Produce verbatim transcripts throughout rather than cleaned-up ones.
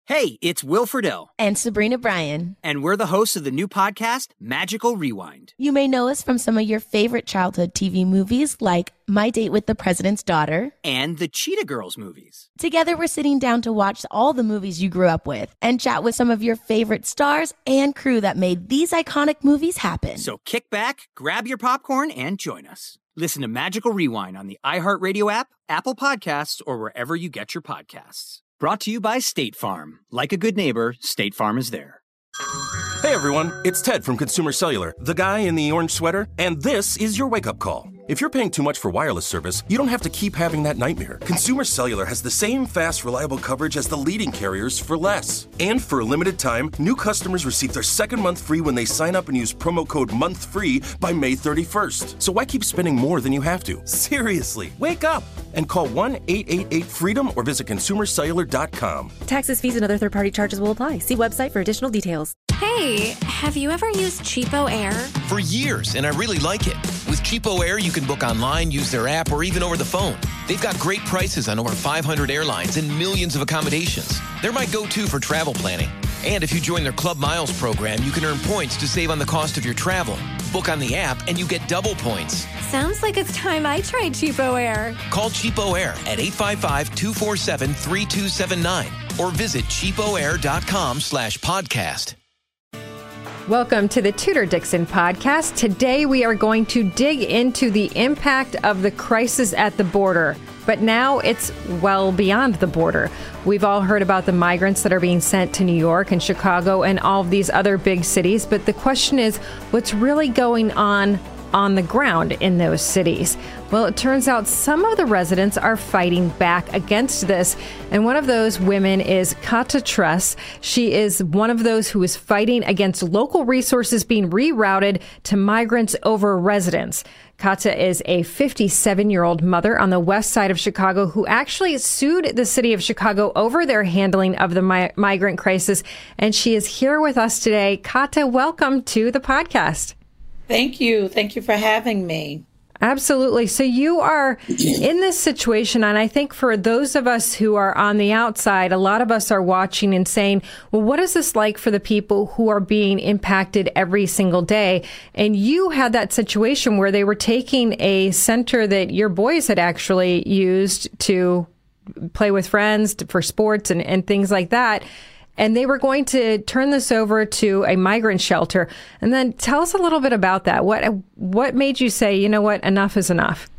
Hey, it's Will Friedle. And Sabrina Bryan. And we're the hosts of the new podcast, Magical Rewind. You may know us from some of your favorite childhood T V movies like My Date with the President's Daughter. And the Cheetah Girls movies. Together, we're sitting down to watch all the movies you grew up with and chat with some of your favorite stars and crew that made these iconic movies happen. So kick back, grab your popcorn, and join us. Listen to Magical Rewind on the iHeartRadio app, Apple Podcasts, or wherever you get your podcasts. Brought to you by State Farm. Like a good neighbor, State Farm is there. Hey everyone, it's Ted from Consumer Cellular, the guy in the orange sweater, and this is your wake-up call. If you're paying too much for wireless service, you don't have to keep having that nightmare. Consumer Cellular has the same fast, reliable coverage as the leading carriers for less. And for a limited time, new customers receive their second month free when they sign up and use promo code MONTHFREE by May thirty-first. So why keep spending more than you have to? Seriously, wake up and call one eight eight eight FREEDOM or visit consumer cellular dot com. Taxes, fees, and other third-party charges will apply. See website for additional details. Hey, have you ever used Cheapo Air? For years, and I really like it. With Cheapo Air, you can book online, use their app, or even over the phone. They've got great prices on over five hundred airlines and millions of accommodations. They're my go-to for travel planning. And if you join their Club Miles program, you can earn points to save on the cost of your travel. Book on the app, and you get double points. Sounds like it's time I tried Cheapo Air. Call Cheapo Air at eight five five, two four seven, three two seven nine or visit cheapoair.com slash podcast. Welcome to the Tudor Dixon podcast. Today we are going to dig into the impact of the crisis at the border. But now it's well beyond the border. We've all heard about the migrants that are being sent to New York and Chicago and all of these other big cities. But the question is, what's really going on on the ground in those cities? Well, it turns out some of the residents are fighting back against this. And one of those women is Kata Truss. She is one of those who is fighting against local resources being rerouted to migrants over residents. Kata is a fifty-seven-year-old mother on the west side of Chicago who actually sued the city of Chicago over their handling of the mi- migrant crisis. And she is here with us today. Kata, welcome to the podcast. Thank you. Thank you for having me. Absolutely. So you are in this situation, and I think for those of us who are on the outside, a lot of us are watching and saying, well, what is this like for the people who are being impacted every single day? And you had that situation where they were taking a center that your boys had actually used to play with friends, for sports and, and things like that. And they were going to turn this over to a migrant shelter. And then tell us a little bit about that. What what made you say, you know what, enough is enough?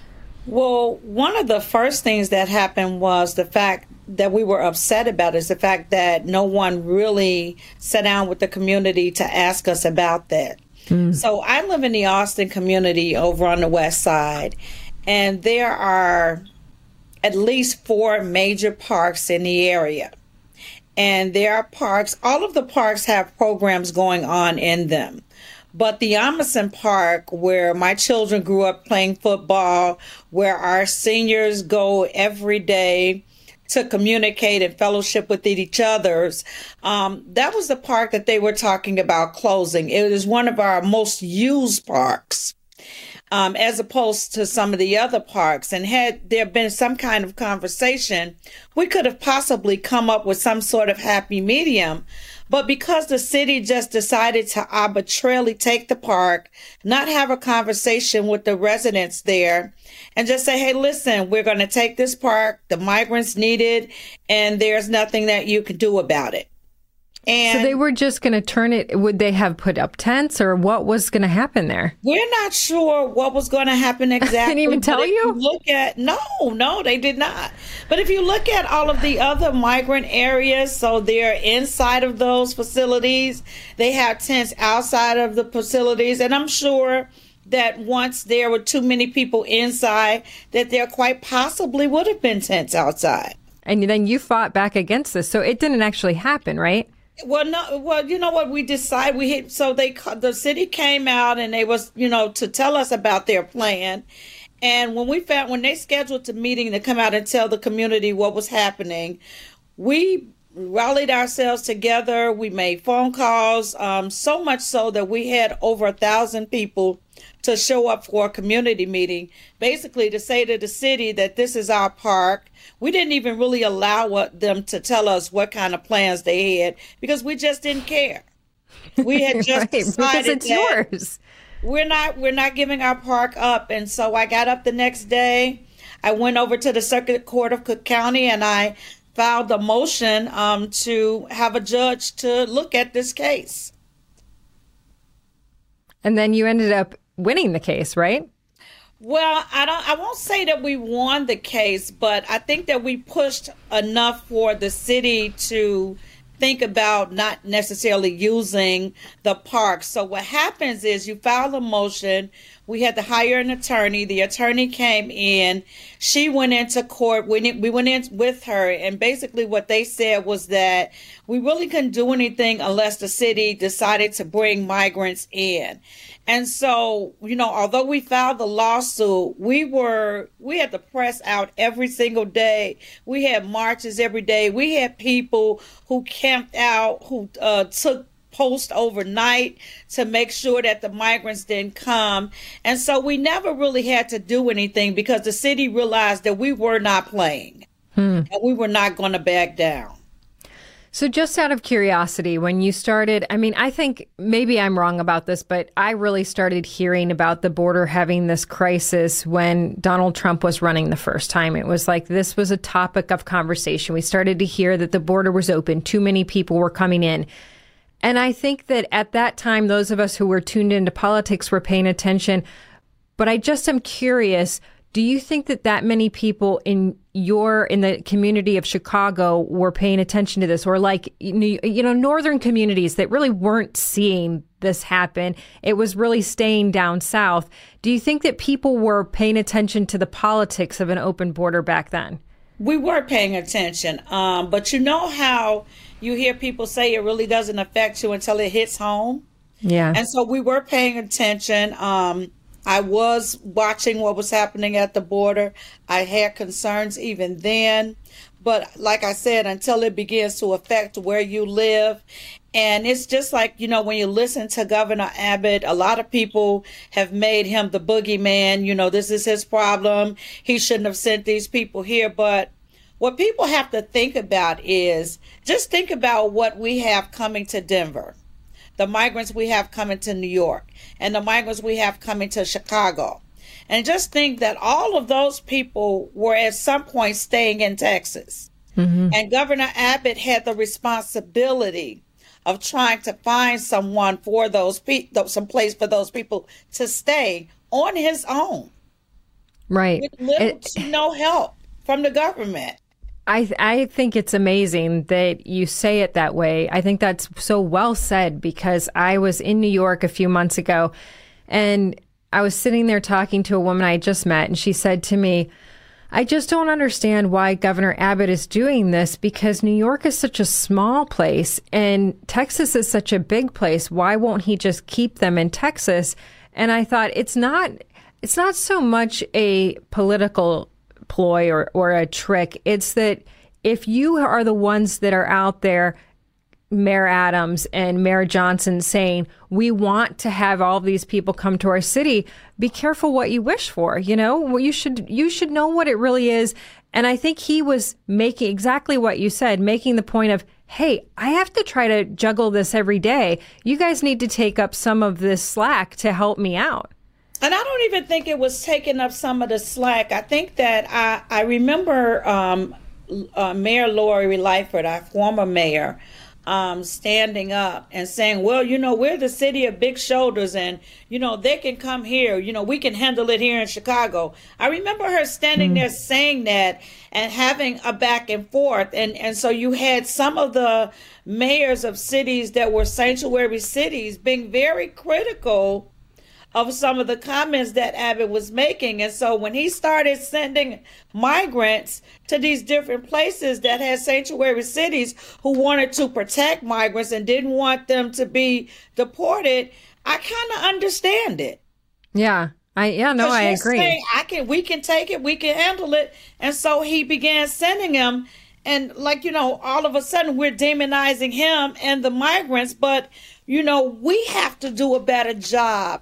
Well, one of the first things that happened was the fact that we were upset about is the fact that no one really sat down with the community to ask us about that. Mm. So I live in the Austin community over on the west side, and there are at least four major parks in the area. And there are parks, all of the parks have programs going on in them. But the Amundsen Park, where my children grew up playing football, where our seniors go every day to communicate and fellowship with each other's, um, that was the park that they were talking about closing. It is one of our most used parks. Um, as opposed to some of the other parks. And had there been some kind of conversation, we could have possibly come up with some sort of happy medium. But because the city just decided to arbitrarily take the park, not have a conversation with the residents there, and just say, hey, listen, we're going to take this park, the migrants need it, and there's nothing that you can do about it. And so they were just going to turn it, would they have put up tents or what was going to happen there? We're not sure what was going to happen exactly. Didn't even tell you? you? Look at, no, no, they did not. But if you look at all of the other migrant areas, so they're inside of those facilities, they have tents outside of the facilities. And I'm sure that once there were too many people inside, that there quite possibly would have been tents outside. And then you fought back against this. So it didn't actually happen, right? Well, no. Well, you know what we decided we hit. So they, the city came out and they was, you know, to tell us about their plan. And when we found, when they scheduled the meeting to come out and tell the community what was happening, we rallied ourselves together. We made phone calls, um, so much so that we had over a thousand people to show up for a community meeting, basically to say to the city that this is our park. We didn't even really allow what, them to tell us what kind of plans they had because we just didn't care. We had just right, decided because it's that yours. We're not we're not giving our park up. And so I got up the next day. I went over to the Circuit Court of Cook County and I filed a motion um, to have a judge to look at this case. And then you ended up winning the case, right? Well, I don't I won't say that we won the case, but I think that we pushed enough for the city to think about not necessarily using the park. So what happens is you file a motion. We had to hire an attorney. The attorney came in. She went into court. We, we went in with her. And basically what they said was that we really couldn't do anything unless the city decided to bring migrants in. And so, you know, although we filed the lawsuit, we were, we had the press out every single day. We had marches every day. We had people who camped out, who uh, took post overnight to make sure that the migrants didn't come. And so we never really had to do anything because the city realized that we were not playing hmm. and we were not going to back down. So just out of curiosity, when you started, I mean, I think maybe I'm wrong about this, but I really started hearing about the border having this crisis when Donald Trump was running the first time. It was like this was a topic of conversation. We started to hear that the border was open. Too many people were coming in. And I think that at that time, those of us who were tuned into politics were paying attention. But I just am curious, do you think that that many people in your in the community of Chicago were paying attention to this, or like, you know, northern communities that really weren't seeing this happen? It was really staying down south. Do you think that people were paying attention to the politics of an open border back then? We were paying attention. Um, but you know how you hear people say it really doesn't affect you until it hits home? Yeah. And so we were paying attention. Um, I was watching what was happening at the border. I had concerns even then. But like I said, until it begins to affect where you live. And it's just like, you know, when you listen to Governor Abbott, a lot of people have made him the boogeyman. You know, this is his problem. He shouldn't have sent these people here. But what people have to think about is just think about what we have coming to Denver. The migrants we have coming to New York, and the migrants we have coming to Chicago. And just think that all of those people were at some point staying in Texas. Mm-hmm. And Governor Abbott had the responsibility of trying to find someone for those people, some place for those people to stay on his own. Right. With little it, to no help from the government. I I think it's amazing that you say it that way. I think that's so well said, because I was in New York a few months ago and I was sitting there talking to a woman I just met, and she said to me, I just don't understand why Governor Abbott is doing this, because New York is such a small place and Texas is such a big place. Why won't he just keep them in Texas? And I thought it's not it's not so much a political ploy or, or a trick. It's that if you are the ones that are out there, Mayor Adams and Mayor Johnson, saying, we want to have all these people come to our city, be careful what you wish for. You know, well, you should you should know what it really is. And I think he was making exactly what you said, making the point of, hey, I have to try to juggle this every day. You guys need to take up some of this slack to help me out. And I don't even think it was taking up some of the slack. I think that I, I remember um, uh, Mayor Lori Lightfoot, our former mayor, um, standing up and saying, well, you know, we're the city of big shoulders and, you know, they can come here. You know, we can handle it here in Chicago. I remember her standing mm. there saying that and having a back and forth. And, and so you had some of the mayors of cities that were sanctuary cities being very critical of some of the comments that Abbott was making. And so when he started sending migrants to these different places that had sanctuary cities who wanted to protect migrants and didn't want them to be deported, I kind of understand it. Yeah. I yeah, no, I agree. Saying, I can we can take it, we can handle it. And so he began sending them. And like, you know, all of a sudden we're demonizing him and the migrants, but you know, we have to do a better job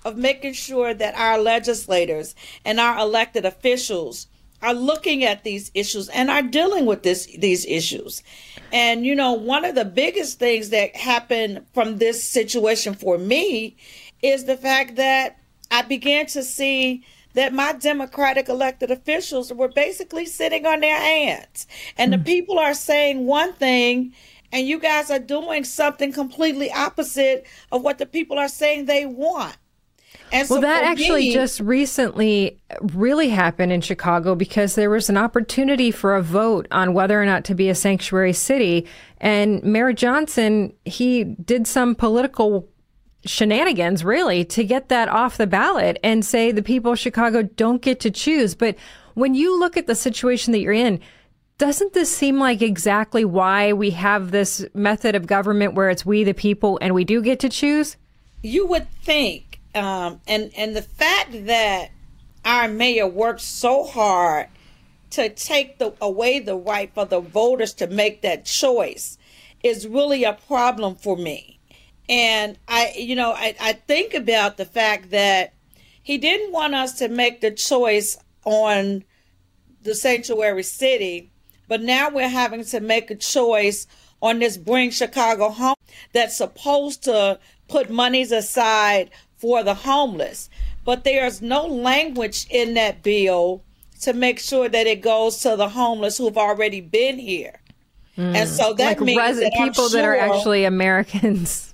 of making sure that our legislators and our elected officials are looking at these issues and are dealing with this these issues. And, you know, one of the biggest things that happened from this situation for me is the fact that I began to see that my Democratic elected officials were basically sitting on their hands. And the people are saying one thing, and you guys are doing something completely opposite of what the people are saying they want. And well, so that actually me, just recently really happened in Chicago because there was an opportunity for a vote on whether or not to be a sanctuary city. And Mayor Johnson, he did some political shenanigans, really, to get that off the ballot and say the people of Chicago don't get to choose. But when you look at the situation that you're in, doesn't this seem like exactly why we have this method of government where it's we the people and we do get to choose? You would think. Um, and, and the fact that our mayor worked so hard to take the, away the right for the voters to make that choice is really a problem for me. And I, you know, I, I think about the fact that he didn't want us to make the choice on the sanctuary city, but now we're having to make a choice on this Bring Chicago Home that's supposed to put monies aside for the homeless. But there's no language in that bill to make sure that it goes to the homeless who've already been here. Mm. And so that like means res- that people sure, that are actually Americans.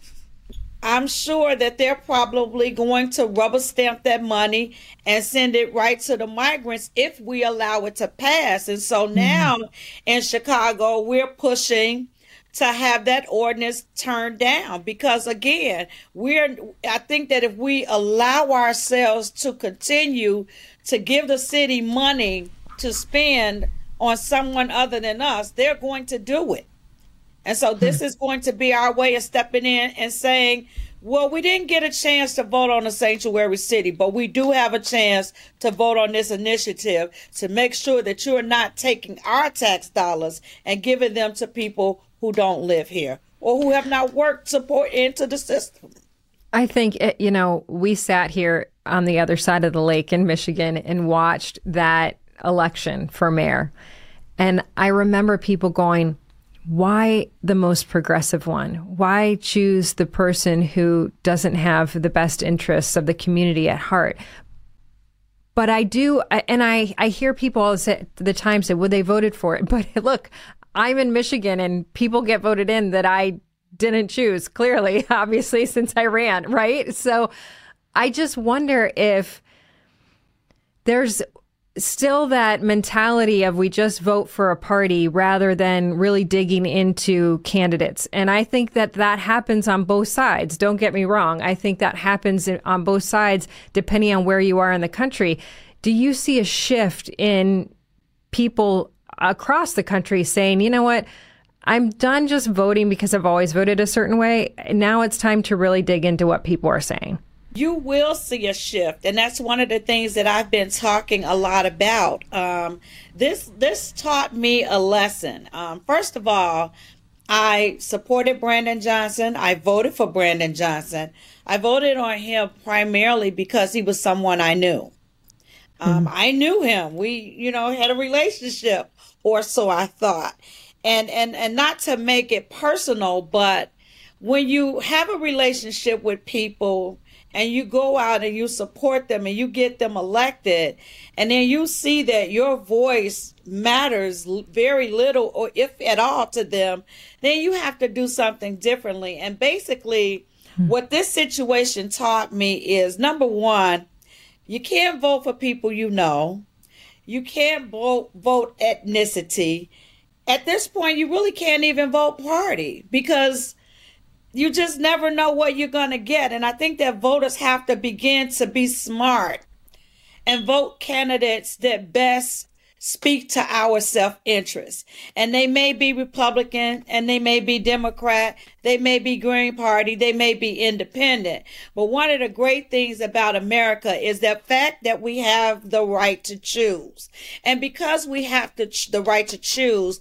I'm sure that they're probably going to rubber stamp that money and send it right to the migrants if we allow it to pass. And so now mm. in Chicago, we're pushing to have that ordinance turned down because, again, we're I think that if we allow ourselves to continue to give the city money to spend on someone other than us, they're going to do it. And so this is going to be our way of stepping in and saying, well, we didn't get a chance to vote on a sanctuary city, but we do have a chance to vote on this initiative to make sure that you're not taking our tax dollars and giving them to people who don't live here or who have not worked support into the system. I think, it, you know, we sat here on the other side of the lake in Michigan and watched that election for mayor. And I remember people going, why the most progressive one? Why choose the person who doesn't have the best interests of the community at heart? But I do, and I, I hear people all the time say, well, they voted for it. But look, I'm in Michigan and people get voted in that I didn't choose, clearly, obviously, since I ran, right? So I just wonder if there's still that mentality of we just vote for a party rather than really digging into candidates. And I think that that happens on both sides. Don't get me wrong. I think that happens on both sides, depending on where you are in the country. Do you see a shift in people across the country saying, you know what, I'm done just voting because I've always voted a certain way. Now it's time to really dig into what people are saying? You will see a shift. And that's one of the things that I've been talking a lot about. Um, this this taught me a lesson. Um, first of all, I supported Brandon Johnson. I voted for Brandon Johnson. I voted on him primarily because he was someone I knew. Um, mm-hmm. I knew him. We, you know, had a relationship, or so I thought. And, and, and not to make it personal, but when you have a relationship with people and you go out and you support them and you get them elected, and then you see that your voice matters very little, or if at all, to them, then you have to do something differently. And basically, mm-hmm. what this situation taught me is, number one, you can't vote for people you know. You can't vote, vote ethnicity. At this point, you really can't even vote party because you just never know what you're going to get. And I think that voters have to begin to be smart and vote candidates that best speak to our self-interest. And they may be Republican, and they may be Democrat, they may be Green Party, they may be independent. But one of the great things about America is the fact that we have the right to choose. And because we have to ch- the right to choose,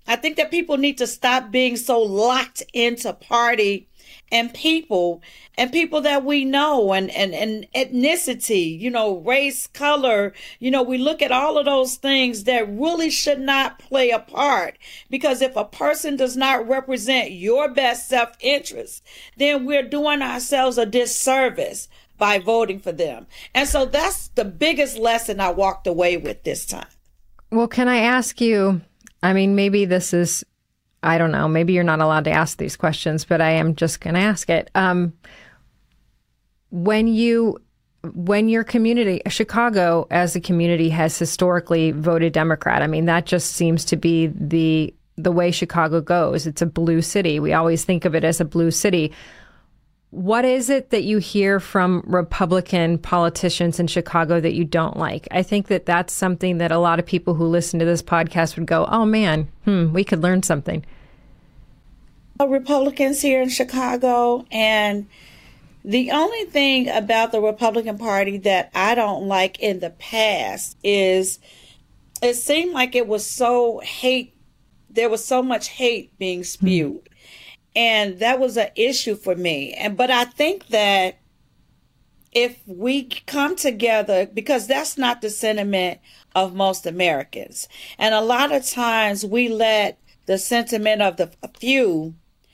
I think that people need to stop being so locked into party and people and people that we know and, and, and ethnicity, you know, race, color. You know, we look at all of those things that really should not play a part, because if a person does not represent your best self-interest, then we're doing ourselves a disservice by voting for them. And so that's the biggest lesson I walked away with this time. Well, can I ask you, I mean, maybe this is, I don't know, maybe you're not allowed to ask these questions, but I am just going to ask it. Um, when you, when your community, Chicago as a community has historically voted Democrat, I mean, that just seems to be the the way Chicago goes. It's a blue city. We always think of it as a blue city. What is it that you hear from Republican politicians in Chicago that you don't like? I think that that's something that a lot of people who listen to this podcast would go, oh, man, hmm, we could learn something. Republicans here in Chicago, and the only thing about the Republican Party that I don't like in the past is it seemed like it was so hate. There was so much hate being spewed. Mm-hmm. And that was an issue for me. And but I think that if we come together, because that's not the sentiment of most Americans. And a lot of times we let the sentiment of the few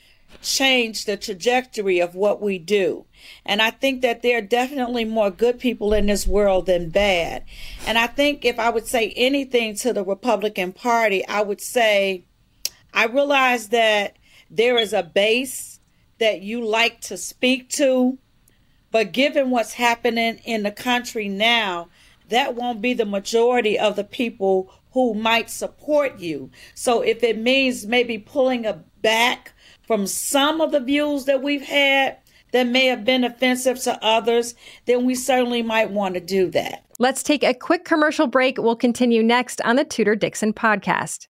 change the trajectory of what we do. And I think that there are definitely more good people in this world than bad. And I think if I would say anything to the Republican Party, I would say, I realize that there is a base that you like to speak to, but given what's happening in the country now, that won't be the majority of the people who might support you. So if it means maybe pulling a back from some of the views that we've had that may have been offensive to others, then we certainly might want to do that. Let's take a quick commercial break. We'll continue next on the Tudor Dixon podcast.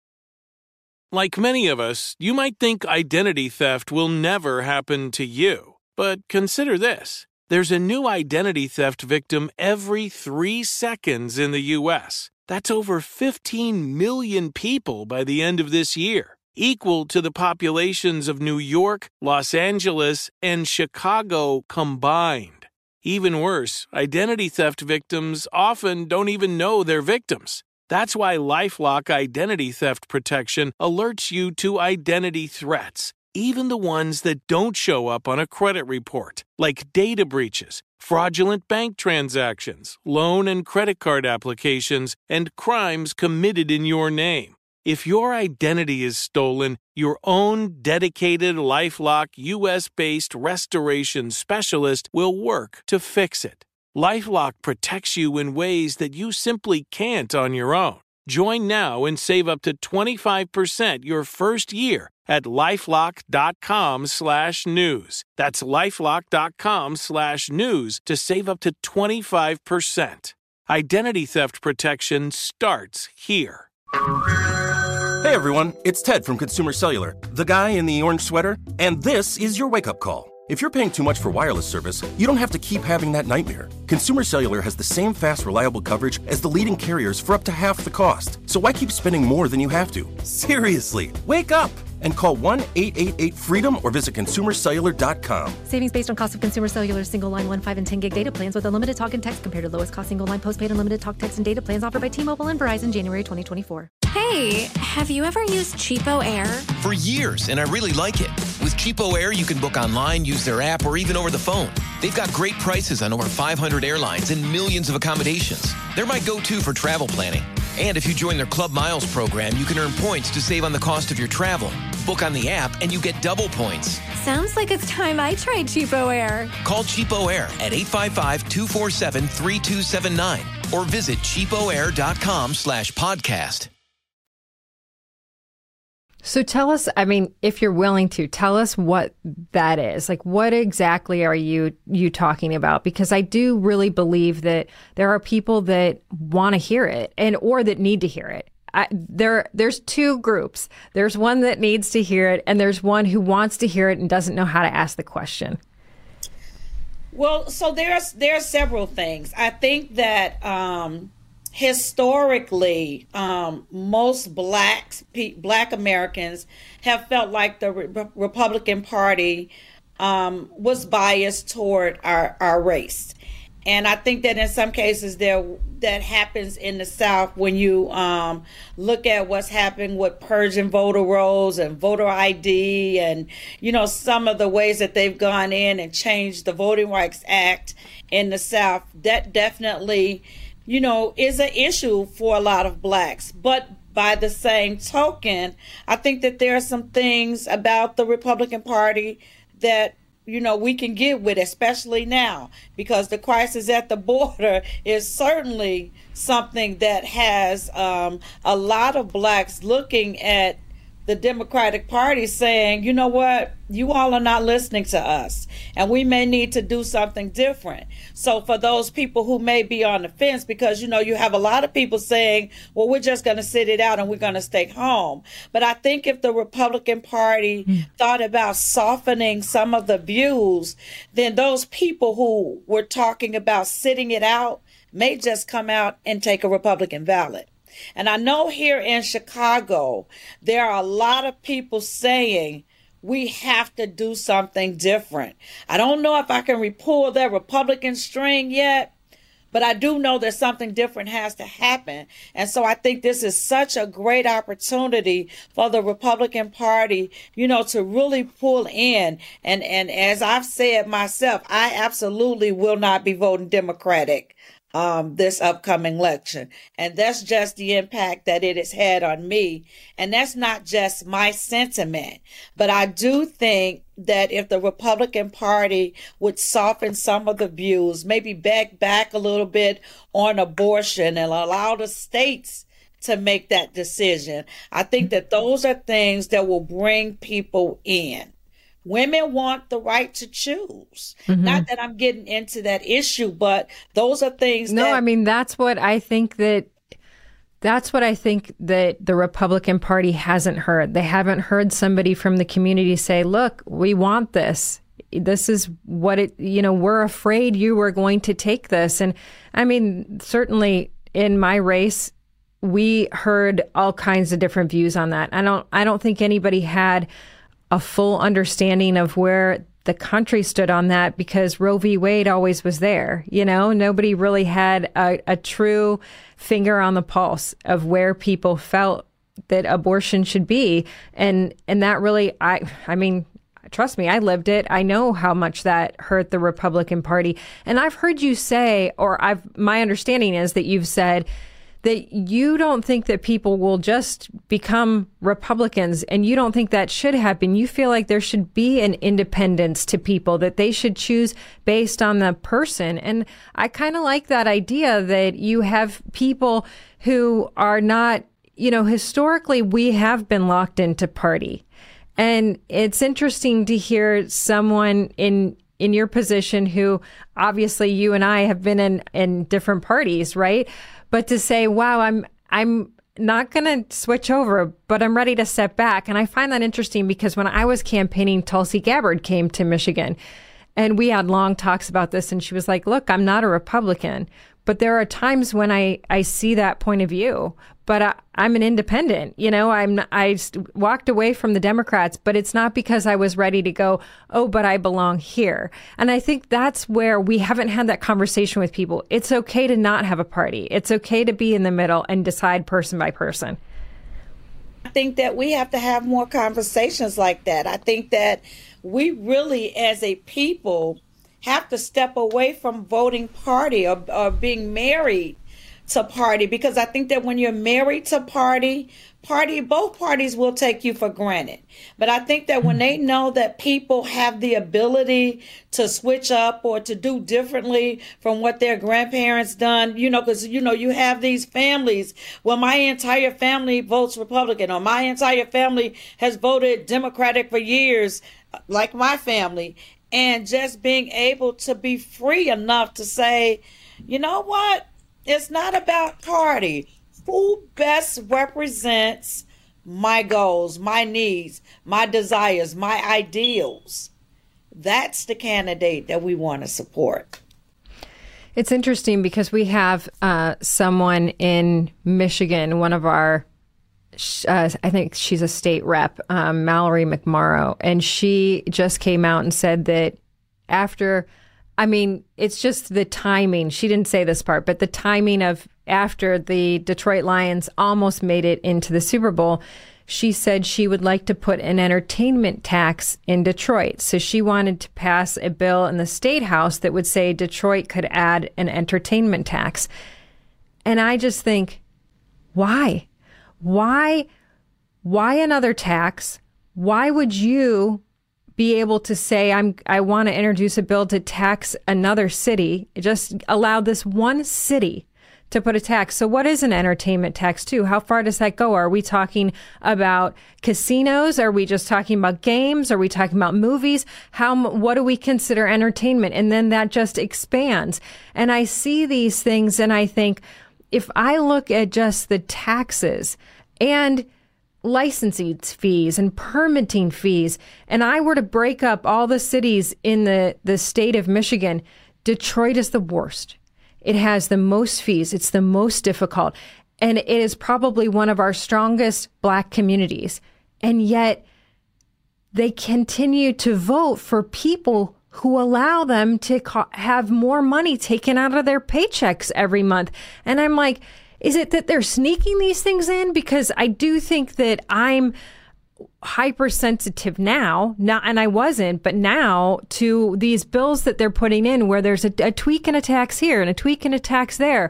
Like many of us, you might think identity theft will never happen to you. But consider this. There's a new identity theft victim every three seconds in the U S. That's over fifteen million people by the end of this year, equal to the populations of New York, Los Angeles, and Chicago combined. Even worse, identity theft victims often don't even know they're victims. That's why LifeLock Identity Theft Protection alerts you to identity threats, even the ones that don't show up on a credit report, like data breaches, fraudulent bank transactions, loan and credit card applications, and crimes committed in your name. If your identity is stolen, your own dedicated LifeLock U S-based restoration specialist will work to fix it. LifeLock protects you in ways that you simply can't on your own. Join now and save up to twenty-five percent your first year at LifeLock.com slash news. That's LifeLock.com slash news to save up to twenty-five percent. Identity theft protection starts here. Hey everyone, it's Ted from Consumer Cellular, the guy in the orange sweater, and this is your wake-up call. If you're paying too much for wireless service, you don't have to keep having that nightmare. Consumer Cellular has the same fast, reliable coverage as the leading carriers for up to half the cost. So why keep spending more than you have to? Seriously, wake up and call one eight eight eight freedom or visit consumer cellular dot com. Savings based on cost of Consumer Cellular single line one, five, and ten gig data plans with unlimited talk and text compared to lowest cost single line postpaid unlimited talk, text, and data plans offered by T-Mobile and Verizon January twenty twenty-four. Hey, have you ever used Cheapo Air? For years, and I really like it. With Cheapo Air, you can book online, use their app, or even over the phone. They've got great prices on over five hundred airlines and millions of accommodations. They're my go-to for travel planning. And if you join their Club Miles program, you can earn points to save on the cost of your travel. Book on the app, and you get double points. Sounds like it's time I tried Cheapo Air. Call Cheapo Air at eight five five, two four seven, three two seven nine or visit cheapoair.com slash podcast. So tell us, I mean, if you're willing to, tell us what that is. Like, what exactly are you you talking about? Because I do really believe that there are people that want to hear it and or that need to hear it. I, there, there's two groups. There's one that needs to hear it, and there's one who wants to hear it and doesn't know how to ask the question. Well, so there's there are several things. I think that um, historically, um, most blacks, pe- black Americans have felt like the Re- Republican Party um, was biased toward our, our race. And I think that in some cases there that happens in the South when you um, look at what's happening with purging voter rolls and voter I D and, you know, some of the ways that they've gone in and changed the Voting Rights Act in the South, that definitely, you know, is an issue for a lot of blacks. But by the same token, I think that there are some things about the Republican Party that, you know, we can get with, especially now, because the crisis at the border is certainly something that has um, a lot of blacks looking at the Democratic Party saying, you know what, you all are not listening to us, and we may need to do something different. So for those people who may be on the fence, because, you know, you have a lot of people saying, well, we're just going to sit it out and we're going to stay home. But I think if the Republican Party mm. thought about softening some of the views, then those people who were talking about sitting it out may just come out and take a Republican ballot. And I know here in Chicago, there are a lot of people saying we have to do something different. I don't know if I can pull that Republican string yet, but I do know that something different has to happen. And so I think this is such a great opportunity for the Republican Party, you know, to really pull in. And, and as I've said myself, I absolutely will not be voting Democratic Um, this upcoming election. And that's just the impact that it has had on me. And that's not just my sentiment, but I do think that if the Republican Party would soften some of the views, maybe back back a little bit on abortion and allow the states to make that decision, I think that those are things that will bring people in. Women want the right to choose. Mm-hmm. Not that I'm getting into that issue, but those are things no, that... No, I mean, that's what I think that... That's what I think that the Republican Party hasn't heard. They haven't heard somebody from the community say, look, we want this. This is what it... You know, we're afraid you are going to take this. And, I mean, certainly in my race, we heard all kinds of different views on that. I don't. I don't think anybody had a full understanding of where the country stood on that, because Roe v. Wade always was there. You know, nobody really had a, a true finger on the pulse of where people felt that abortion should be. And and that really, I I mean, trust me, I lived it. I know how much that hurt the Republican Party. And I've heard you say, or I've my understanding is that you've said that you don't think that people will just become Republicans, and you don't think that should happen. You feel like there should be an independence to people, that they should choose based on the person. And I kind of like that idea that you have people who are not, you know, historically we have been locked into party. And it's interesting to hear someone in in your position who obviously you and I have been in, in different parties, right? But to say, wow, I'm I'm not going to switch over, but I'm ready to step back. And I find that interesting because when I was campaigning, Tulsi Gabbard came to Michigan and we had long talks about this. And she was like, look, I'm not a Republican, but there are times when I, I see that point of view, but I, I'm an independent. You know, I'm I walked away from the Democrats, but it's not because I was ready to go, oh, but I belong here. And I think that's where we haven't had that conversation with people. It's okay to not have a party. It's okay to be in the middle and decide person by person. I think that we have to have more conversations like that. I think that we really, as a people, have to step away from voting party or, or being married to party, because I think that when you're married to party, party, both parties will take you for granted. But I think that when they know that people have the ability to switch up or to do differently from what their grandparents done, you know, because, you know, you have these families, well, my entire family votes Republican, or my entire family has voted Democratic for years, like my family. And just being able to be free enough to say, you know what? It's not about party. Who best represents my goals, my needs, my desires, my ideals? That's the candidate that we want to support. It's interesting because we have uh, someone in Michigan, one of our, uh, I think she's a state rep, um, Mallory McMorrow, and she just came out and said that after, I mean, it's just the timing. She didn't say this part, but the timing of after the Detroit Lions almost made it into the Super Bowl, she said she would like to put an entertainment tax in Detroit. So she wanted to pass a bill in the State House that would say Detroit could add an entertainment tax. And I just think, why? Why? Why another tax? Why would you be able to say, I'm, I want to introduce a bill to tax another city? Just allow this one city to put a tax. So what is an entertainment tax too? How far does that go? Are we talking about casinos? Are we just talking about games? Are we talking about movies? How, what do we consider entertainment? And then that just expands. And I see these things and I think, if I look at just the taxes and licensing fees and permitting fees, and I were to break up all the cities in the, the state of Michigan, Detroit is the worst. It has the most fees. It's the most difficult. And it is probably one of our strongest Black communities. And yet they continue to vote for people who allow them to co- have more money taken out of their paychecks every month. And I'm like, is it that they're sneaking these things in? Because I do think that I'm hypersensitive now, not, and I wasn't, but now to these bills that they're putting in where there's a, a tweak and a tax here and a tweak and a tax there.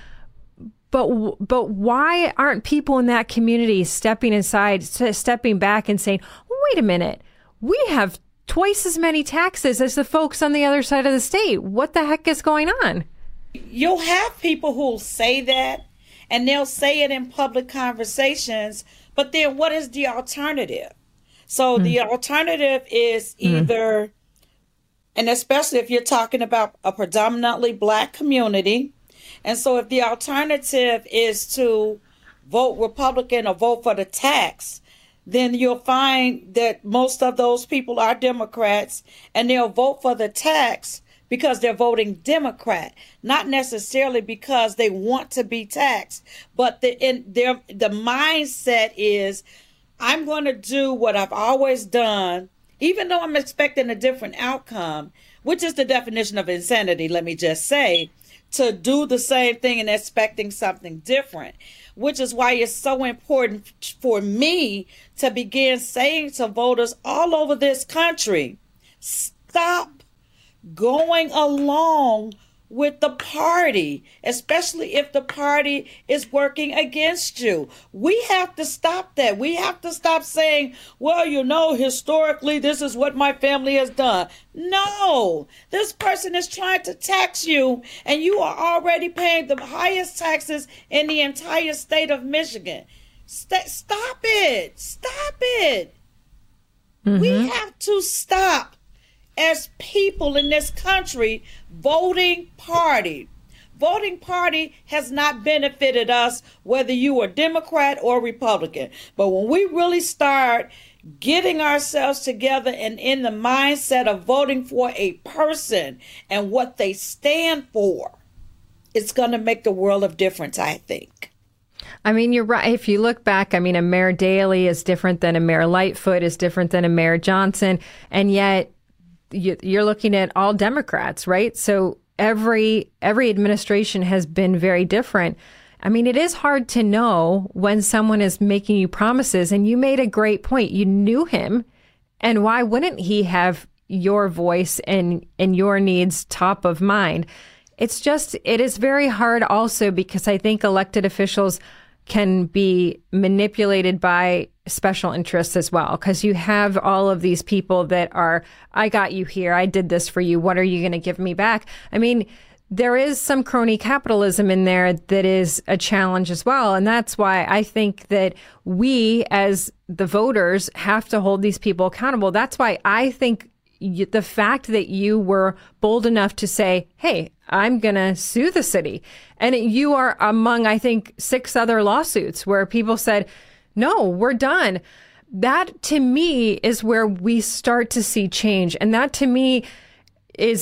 But but why aren't people in that community stepping aside, stepping back and saying, wait a minute, we have twice as many taxes as the folks on the other side of the state. What the heck is going on? You'll have people who'll say that, and they'll say it in public conversations, but then what is the alternative? So mm. the alternative is either, mm. and especially if you're talking about a predominantly Black community, and so if the alternative is to vote Republican or vote for the tax, then you'll find that most of those people are Democrats, and they'll vote for the tax because they're voting Democrat, not necessarily because they want to be taxed, but the in their the mindset is, I'm going to do what I've always done, even though I'm expecting a different outcome, which is the definition of insanity, let me just say, to do the same thing and expecting something different, which is why it's so important for me to begin saying to voters all over this country, stop going along with the party, especially if the party is working against you. We have to stop that. We have to stop saying, well, you know, historically, this is what my family has done. No, this person is trying to tax you, and you are already paying the highest taxes in the entire state of Michigan. St- stop it. Stop it. Mm-hmm. We have to stop, as people in this country, voting party. Voting party has not benefited us, whether you are Democrat or Republican. But when we really start getting ourselves together and in the mindset of voting for a person and what they stand for, it's going to make the world of difference, I think. I mean, you're right. If you look back, I mean, a Mayor Daley is different than a Mayor Lightfoot, is different than a Mayor Johnson. And yet you're looking at all Democrats, right? So every every administration has been very different. I mean, it is hard to know when someone is making you promises. And you made a great point. You knew him. And why wouldn't he have your voice and, and your needs top of mind? It's just, it is very hard also because I think elected officials can be manipulated by special interests as well, because you have all of these people that are, I got you here, I did this for you, what are you going to give me back? I mean, there is some crony capitalism in there that is a challenge as well. And that's why I think that we as the voters have to hold these people accountable. That's why I think you, the fact that you were bold enough to say, hey, I'm going to sue the city. And you are among, I think, six other lawsuits where people said, no, we're done. That to me is where we start to see change. And that to me is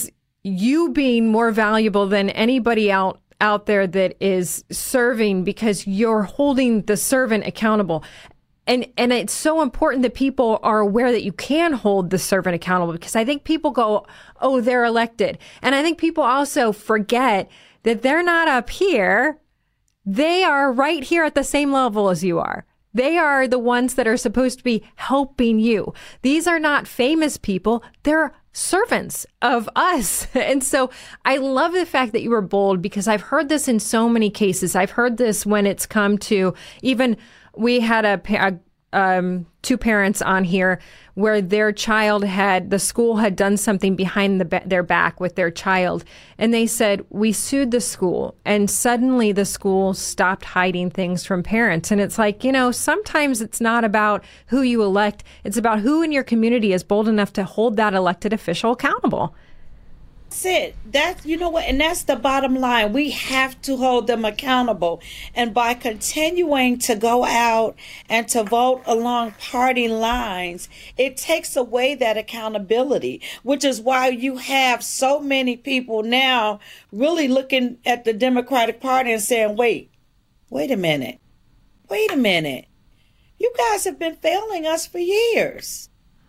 you being more valuable than anybody out out there that is serving because you're holding the servant accountable. And and it's so important that people are aware that you can hold the servant accountable, because I think people go, oh, they're elected. And I think people also forget that they're not up here. They are right here at the same level as you are. They are the ones that are supposed to be helping you. These are not famous people. They're servants of us. And so I love the fact that you were bold, because I've heard this in so many cases. I've heard this when it's come to even, we had a, a um, two parents on here where their child had, the school had done something behind the, their back with their child. And they said, we sued the school, and suddenly the school stopped hiding things from parents. And it's like, you know, sometimes it's not about who you elect. It's about who in your community is bold enough to hold that elected official accountable. That's it. That's, you know what, and that's the bottom line. We have to hold them accountable. And by continuing to go out and to vote along party lines, it takes away that accountability, which is why you have so many people now really looking at the Democratic Party and saying, wait, wait a minute, wait a minute. You guys have been failing us for years.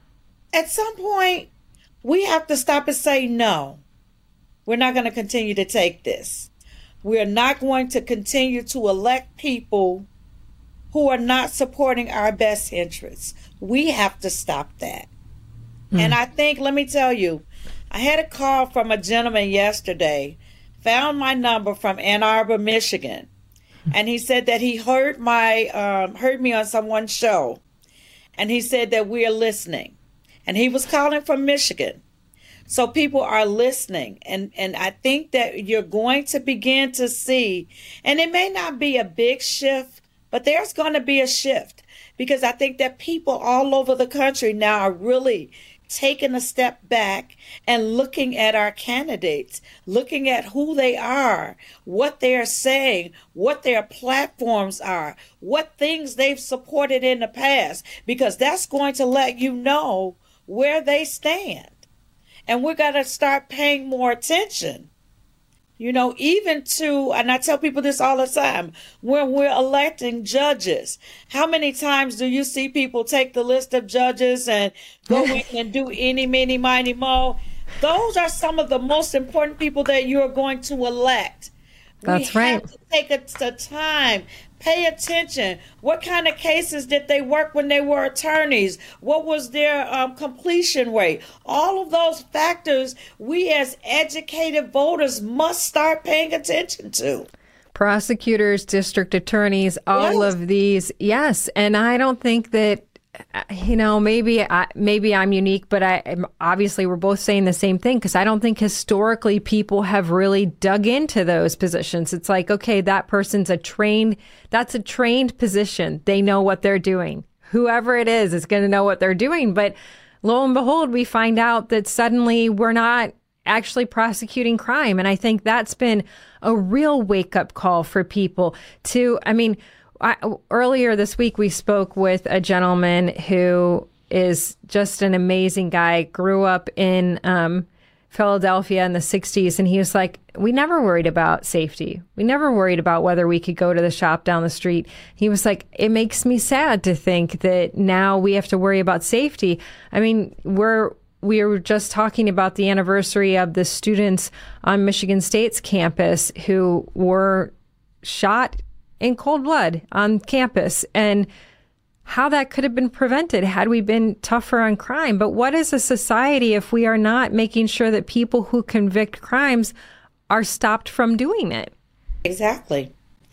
At some point, we have to stop and say, no. We're not going to continue to take this. We're not going to continue to elect people who are not supporting our best interests. We have to stop that. Mm. And I think, let me tell you, I had a call from a gentleman yesterday, found my number from Ann Arbor, Michigan. And he said that he heard my, um, heard me on someone's show. And he said that we are listening. And he was calling from Michigan. So people are listening, and, and I think that you're going to begin to see, and it may not be a big shift, but there's going to be a shift, because I think that people all over the country now are really taking a step back and looking at our candidates, looking at who they are, what they're saying, what their platforms are, what things they've supported in the past, because that's going to let you know where they stand. And we're going to start paying more attention, you know, even to, and I tell people this all the time, when we're electing judges, how many times do you see people take the list of judges and go in and do any, many, miny, mo? Those are some of the most important people that you're going to elect. That's we right. have to take a, a time, pay attention. What kind of cases did they work when they were attorneys? What was their um, completion rate? All of those factors we as educated voters must start paying attention to. Prosecutors, district attorneys, all yes. of these. Yes. And I don't think that, you know, maybe I, maybe I'm unique, but I obviously we're both saying the same thing, because I don't think historically people have really dug into those positions. It's like, okay, that person's a trained, that's a trained position. They know what they're doing. Whoever it is is going to know what they're doing. But lo and behold, we find out that suddenly we're not actually prosecuting crime. And I think that's been a real wake up call for people to, I mean, I, earlier this week, we spoke with a gentleman who is just an amazing guy, grew up in um, Philadelphia in the sixties. And he was like, we never worried about safety. We never worried about whether we could go to the shop down the street. He was like, it makes me sad to think that now we have to worry about safety. I mean, we're we were just talking about the anniversary of the students on Michigan State's campus who were shot in cold blood on campus, and how that could have been prevented had we been tougher on crime. But what is a society if we are not making sure that people who convict crimes are stopped from doing it? Exactly.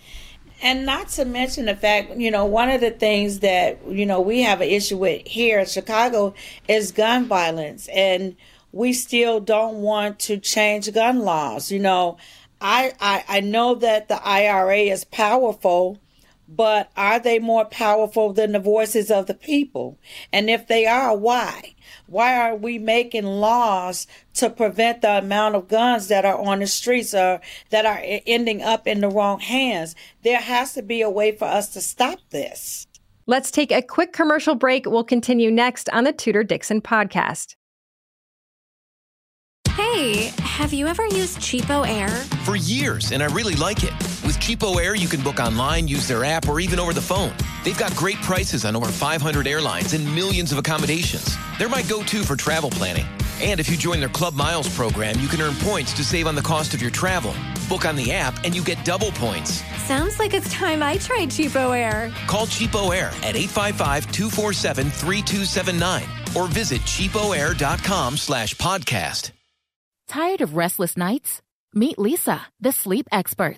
And not to mention the fact, you know, one of the things that, you know, we have an issue with here in Chicago is gun violence. And we still don't want to change gun laws. You know, I, I, I know that the I R A is powerful, but are they more powerful than the voices of the people? And if they are, why? Why are we making laws to prevent the amount of guns that are on the streets or that are ending up in the wrong hands? There has to be a way for us to stop this. Let's take a quick commercial break. We'll continue next on the Tudor Dixon podcast. Hey, have you ever used Cheapo Air? For years, and I really like it. With Cheapo Air, you can book online, use their app, or even over the phone. They've got great prices on over five hundred airlines and millions of accommodations. They're my go-to for travel planning. And if you join their Club Miles program, you can earn points to save on the cost of your travel. Book on the app, and you get double points. Sounds like it's time I tried Cheapo Air. Call Cheapo Air at eight five five, two four seven, three two seven nine or visit cheapoair.com slash podcast. Tired of restless nights? Meet Lisa, the sleep experts.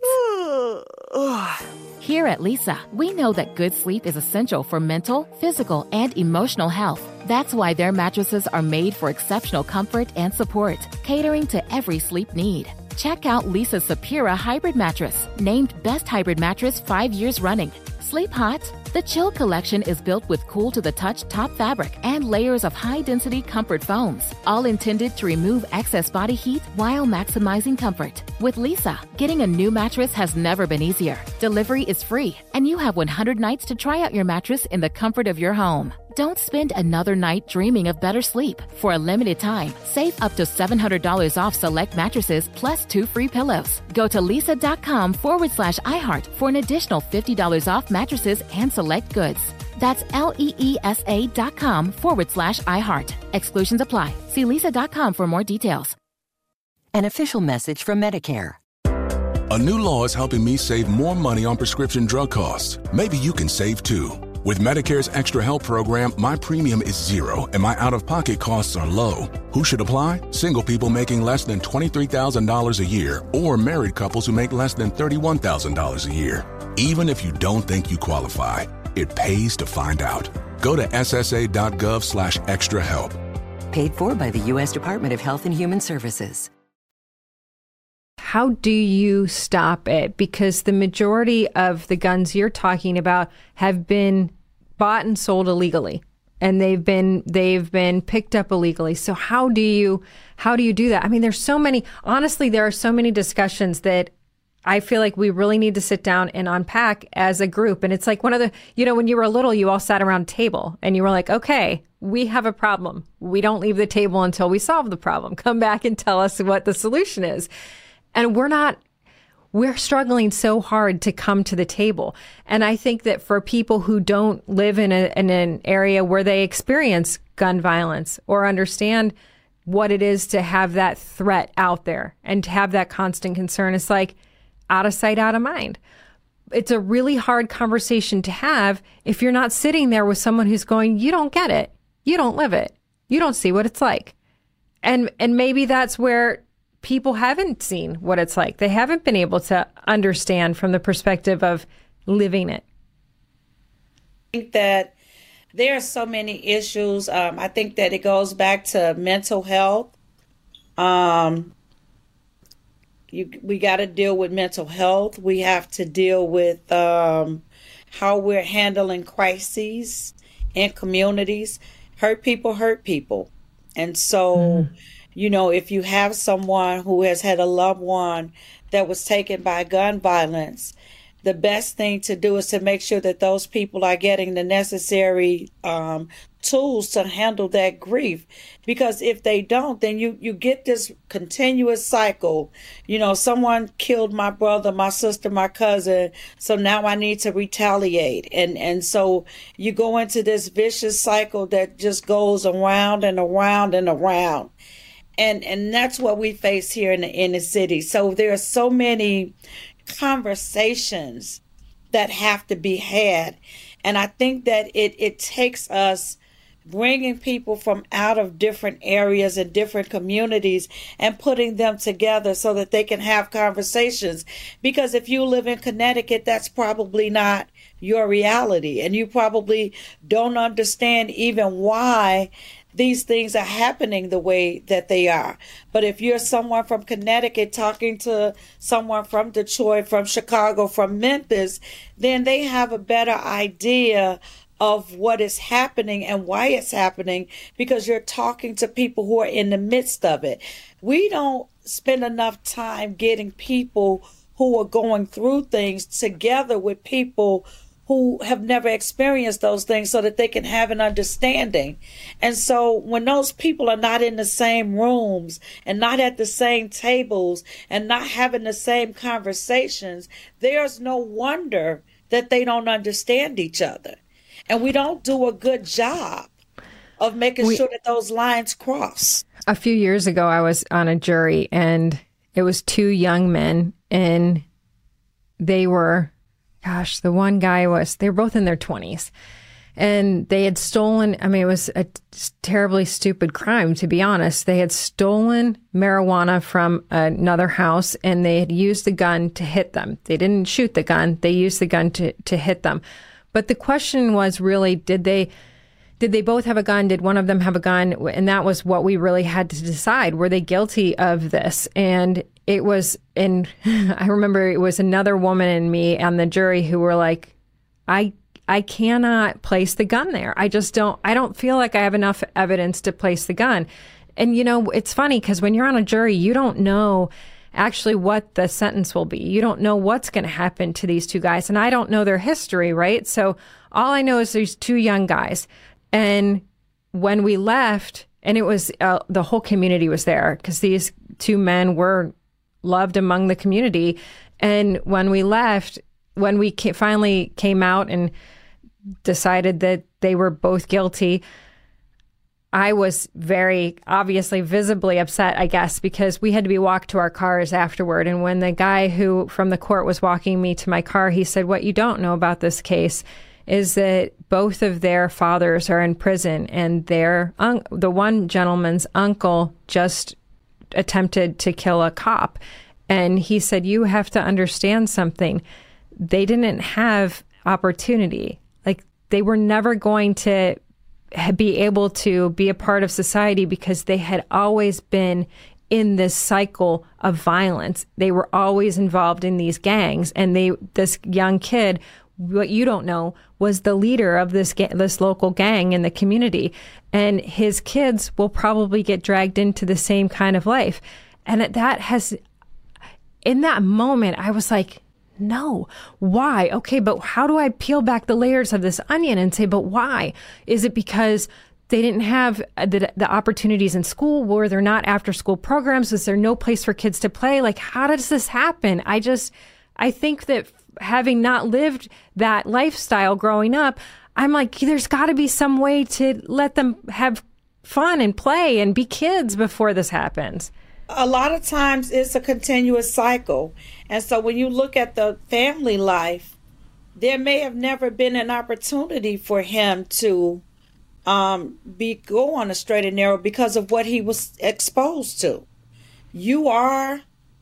Here at Lisa, we know that good sleep is essential for mental, physical, and emotional health. That's why their mattresses are made for exceptional comfort and support, catering to every sleep need. Check out Lisa's Sapira Hybrid Mattress, named Best Hybrid Mattress five years running. Sleep hot? The Chill Collection is built with cool-to-the-touch top fabric and layers of high-density comfort foams, all intended to remove excess body heat while maximizing comfort. With Lisa, getting a new mattress has never been easier. Delivery is free, and you have one hundred nights to try out your mattress in the comfort of your home. Don't spend another night dreaming of better sleep. For a limited time, save up to seven hundred dollars off select mattresses plus two free pillows. Go to lisa.com forward slash iHeart for an additional fifty dollars off mattresses and select goods. That's L-E-E-S-A dot com forward slash iHeart. Exclusions apply. See lisa dot com for more details. An official message from Medicare. A new law is helping me save more money on prescription drug costs. Maybe you can save too. With Medicare's Extra Help program, my premium is zero and my out-of-pocket costs are low. Who should apply? Single people making less than twenty-three thousand dollars a year or married couples who make less than thirty-one thousand dollars a year. Even if you don't think you qualify, it pays to find out. Go to ssa.gov slash extra help. Paid for by the U S Department of Health and Human Services. How do you stop it? Because the majority of the guns you're talking about have been bought and sold illegally, and they've been they've been picked up illegally. So how do you how do you do that? I mean, there's so many. Honestly, there are so many discussions that I feel like we really need to sit down and unpack as a group. And it's like one of the, you know, when you were little, you all sat around a table and you were like, okay, we have a problem. We don't leave the table until we solve the problem. Come back and tell us what the solution is. And we're not, we're struggling so hard to come to the table. And I think that for people who don't live in, a, in an area where they experience gun violence or understand what it is to have that threat out there and to have that constant concern, it's like out of sight, out of mind. It's a really hard conversation to have if you're not sitting there with someone who's going, you don't get it. You don't live it. You don't see what it's like. And and maybe that's where people haven't seen what it's like. They haven't been able to understand from the perspective of living it. I think that there are so many issues. Um, I think that it goes back to mental health. Um, you, we got to deal with mental health. We have to deal with um, how we're handling crises in communities. Hurt people hurt people. And so... Mm. You know, if you have someone who has had a loved one that was taken by gun violence, the best thing to do is to make sure that those people are getting the necessary um, tools to handle that grief. Because if they don't, then you, you get this continuous cycle. You know, someone killed my brother, my sister, my cousin, so now I need to retaliate. And, and so you go into this vicious cycle that just goes around and around and around. And and that's what we face here in the inner city. So there are so many conversations that have to be had. And I think that it, it takes us bringing people from out of different areas and different communities and putting them together so that they can have conversations. Because if you live in Connecticut, that's probably not your reality. And you probably don't understand even why these things are happening the way that they are. But if you're someone from Connecticut talking to someone from Detroit, from Chicago, from Memphis, then they have a better idea of what is happening and why it's happening, because you're talking to people who are in the midst of it. We don't spend enough time getting people who are going through things together with people who have never experienced those things so that they can have an understanding. And so when those people are not in the same rooms and not at the same tables and not having the same conversations, there's no wonder that they don't understand each other. And we don't do a good job of making we, sure that those lines cross. A few years ago, I was on a jury, and it was two young men, and they were, gosh, the one guy was, they were both in their twenties, and they had stolen, I mean, it was a terribly stupid crime, to be honest. They had stolen marijuana from another house, and they had used the gun to hit them. They didn't shoot the gun. They used the gun to, to hit them. But the question was really, did they did they both have a gun? Did one of them have a gun? And that was what we really had to decide. Were they guilty of this? And it was, and I remember it was another woman and me on the jury who were like, I I cannot place the gun there. I just don't, I don't feel like I have enough evidence to place the gun. And, you know, it's funny because when you're on a jury, you don't know actually what the sentence will be. You don't know what's going to happen to these two guys. And I don't know their history, right? So all I know is there's two young guys. And when we left, and it was, uh, the whole community was there because these two men were loved among the community. And when we left, when we ca- finally came out and decided that they were both guilty, I was very obviously visibly upset, I guess, because we had to be walked to our cars afterward. And when the guy who from the court was walking me to my car, he said, what you don't know about this case is that both of their fathers are in prison, and their un- the one gentleman's uncle just attempted to kill a cop. And he said, you have to understand something. They didn't have opportunity. Like, they were never going to be able to be a part of society because they had always been in this cycle of violence. They were always involved in these gangs. And they, this young kid, what you don't know, was the leader of this ga- this local gang in the community. And his kids will probably get dragged into the same kind of life. And that has, in that moment, I was like, no, why? Okay, but how do I peel back the layers of this onion and say, but why? Is it because they didn't have the, the opportunities in school? Were there not after school programs? Was there no place for kids to play? Like, how does this happen? I just, I think that having not lived that lifestyle growing up, I'm like, there's got to be some way to let them have fun and play and be kids before this happens. A lot of times it's a continuous cycle. And so when you look at the family life, there may have never been an opportunity for him to um, be go on a straight and narrow because of what he was exposed to. You are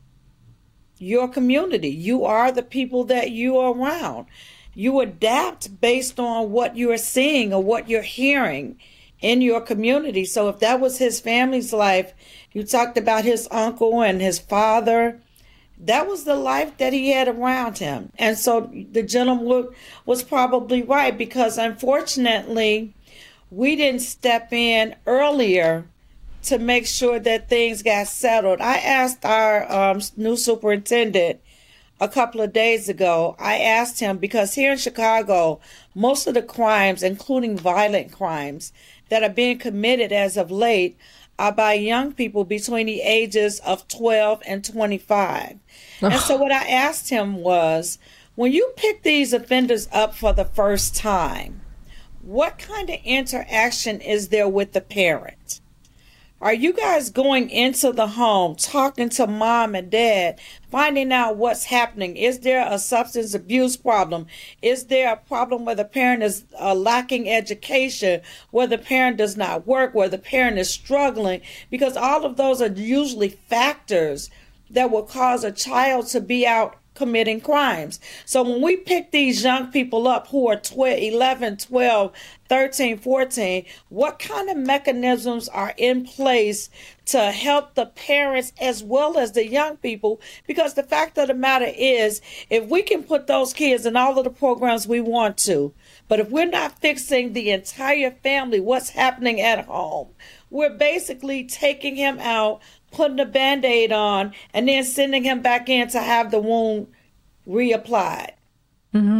your community. You are the people that you are around. You adapt based on what you're seeing or what you're hearing in your community. So if that was his family's life, you talked about his uncle and his father, that was the life that he had around him. And so the gentleman was probably right, because unfortunately, we didn't step in earlier to make sure that things got settled. I asked our um, new superintendent a couple of days ago, I asked him, because here in Chicago, most of the crimes, including violent crimes, that are being committed as of late are by young people between the ages of twelve and twenty-five. And so what I asked him was, when you pick these offenders up for the first time, what kind of interaction is there with the parent? Are you guys going into the home, talking to mom and dad, finding out what's happening? Is there a substance abuse problem? Is there a problem where the parent is uh, lacking education, where the parent does not work, where the parent is struggling? Because all of those are usually factors that will cause a child to be out committing crimes. So when we pick these young people up who are twelve, eleven, twelve, thirteen, fourteen, what kind of mechanisms are in place to help the parents as well as the young people? Because the fact of the matter is, if we can put those kids in all of the programs we want to, but if we're not fixing the entire family, what's happening at home, we're basically taking him out, putting a Band-Aid on, and then sending him back in to have the wound reapplied. Mm-hmm.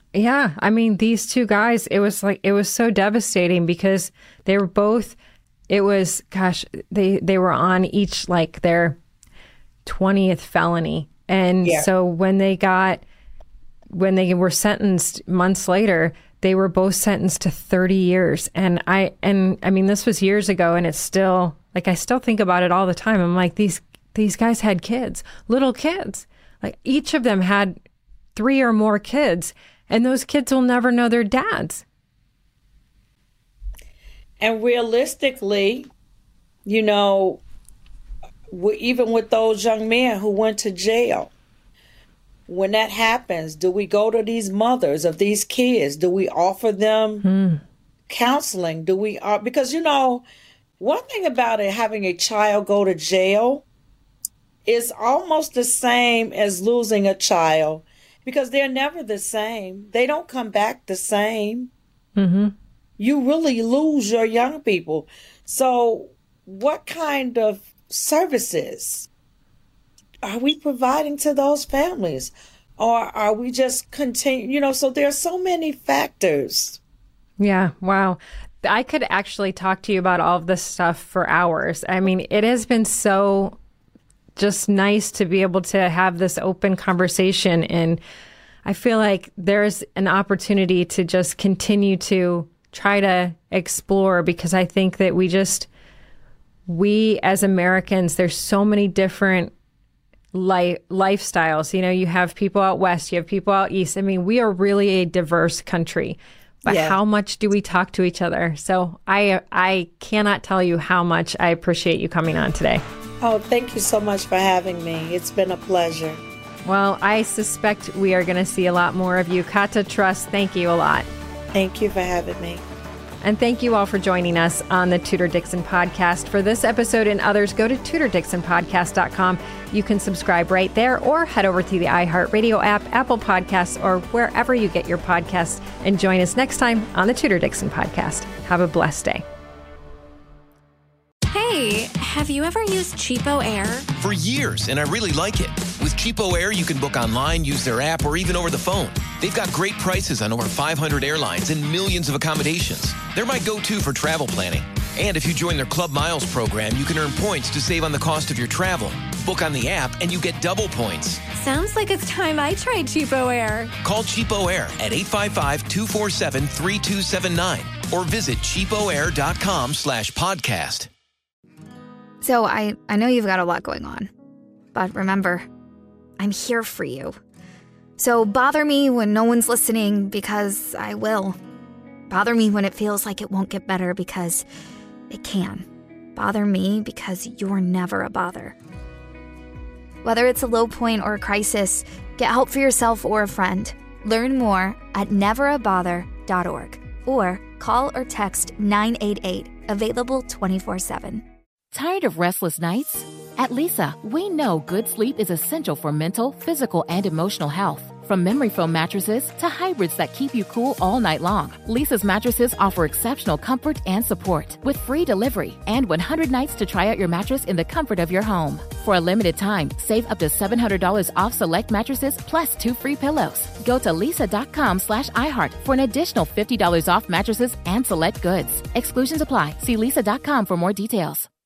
Yeah. I mean, these two guys, it was like, it was so devastating because they were both, it was, gosh, they, they were on each like their twentieth felony. And yeah. so when they got, when they were sentenced months later, they were both sentenced to thirty years. And I, and I mean, this was years ago and it's still like, I still think about it all the time. I'm like, these, these guys had kids, little kids, like each of them had three or more kids. And those kids will never know their dads. And realistically, you know, we, even with those young men who went to jail, when that happens, do we go to these mothers of these kids? Do we offer them hmm. counseling? Do we? Uh, because, you know, one thing about it, having a child go to jail is almost the same as losing a child. Because they're never the same. They don't come back the same. Mm-hmm. You really lose your young people. So what kind of services are we providing to those families? Or are we just continue, you know, so there's so many factors. Yeah, wow. I could actually talk to you about all of this stuff for hours. I mean, it has been so just nice to be able to have this open conversation. And I feel like there's an opportunity to just continue to try to explore, because I think that we just, we as Americans, there's so many different life, lifestyles. You know, you have people out west, you have people out east. I mean, we are really a diverse country. But yeah. How much do we talk to each other? So I I cannot tell you how much I appreciate you coming on today. Oh, thank you so much for having me. It's been a pleasure. Well, I suspect we are going to see a lot more of you. Kata Trust, thank you a lot. Thank you for having me. And thank you all for joining us on the Tudor Dixon Podcast. For this episode and others, go to tudor dixon podcast dot com. You can subscribe right there or head over to the iHeartRadio app, Apple Podcasts, or wherever you get your podcasts. And join us next time on the Tudor Dixon Podcast. Have a blessed day. Hey, have you ever used Cheapo Air? For years, and I really like it. With Cheapo Air, you can book online, use their app, or even over the phone. They've got great prices on over five hundred airlines and millions of accommodations. They're my go-to for travel planning. And if you join their Club Miles program, you can earn points to save on the cost of your travel. Book on the app, and you get double points. Sounds like it's time I tried Cheapo Air. Call Cheapo Air at eight five five, two four seven, three two seven nine or visit cheapoair.com slash podcast. So I, I know you've got a lot going on, but remember, I'm here for you. So bother me when no one's listening, because I will. Bother me when it feels like it won't get better, because it can. Bother me because you're never a bother. Whether it's a low point or a crisis, get help for yourself or a friend. Learn more at never a bother dot org or call or text nine eight eight, available twenty-four seven. Tired of restless nights? At Leesa, we know good sleep is essential for mental, physical, and emotional health. From memory foam mattresses to hybrids that keep you cool all night long, Leesa's mattresses offer exceptional comfort and support with free delivery and one hundred nights to try out your mattress in the comfort of your home. For a limited time, save up to seven hundred dollars off select mattresses plus two free pillows. Go to leesa.com slash iHeart for an additional fifty dollars off mattresses and select goods. Exclusions apply. See leesa dot com for more details.